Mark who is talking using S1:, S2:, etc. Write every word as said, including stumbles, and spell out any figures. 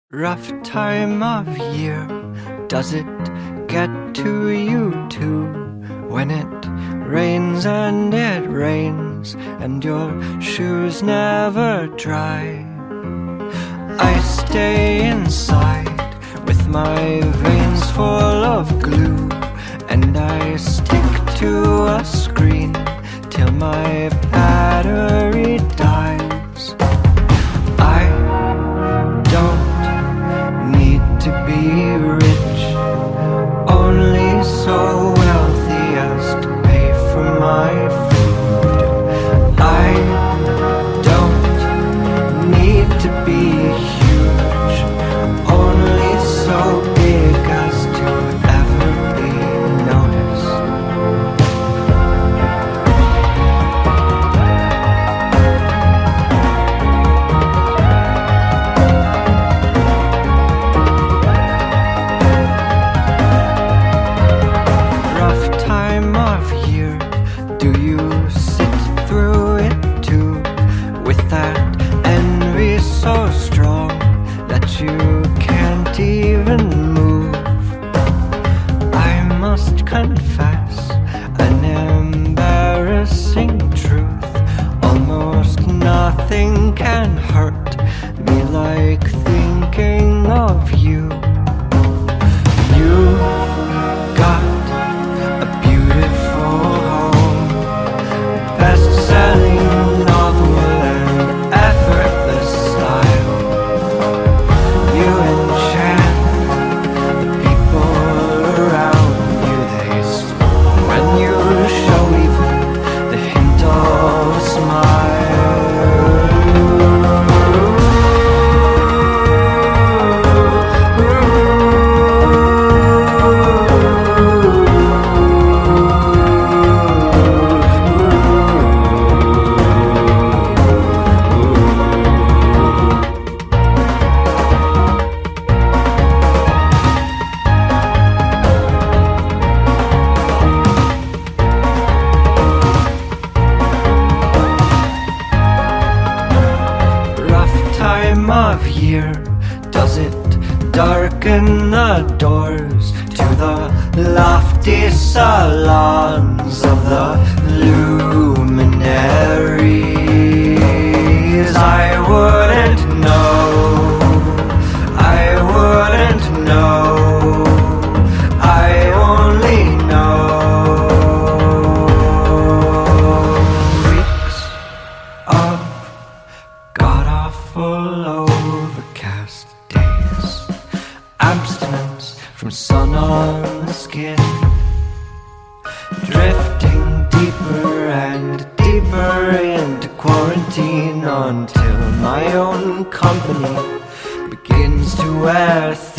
S1: Rough time of year, does it get to you too? When it rains and it rains and your shoes never dry, I stay inside with my veins full of glue, and I stick to a screen till my battery dies. I don't need to be rich, only so wealthy as to pay for my food. I don't need to be huge, only so big as to ever be noticed. Rough time of year, do you sit through it too, with that envy so strong that you can't even move? I must confess an embarrassing truth: almost nothing can hurt me like thinking of you. You've got a beautiful home, best-selling novel and effortless style. You enchant the people around you. They swoon when you show even the hint of a smile. Time of year, does it darken the doors to the lofty salons of the luminaries? I wouldn't know, I wouldn't know, I only know weeks of god-awful overcast days, abstinence from sun on the skin, drifting deeper and deeper into quarantine until my own company begins to wear thin.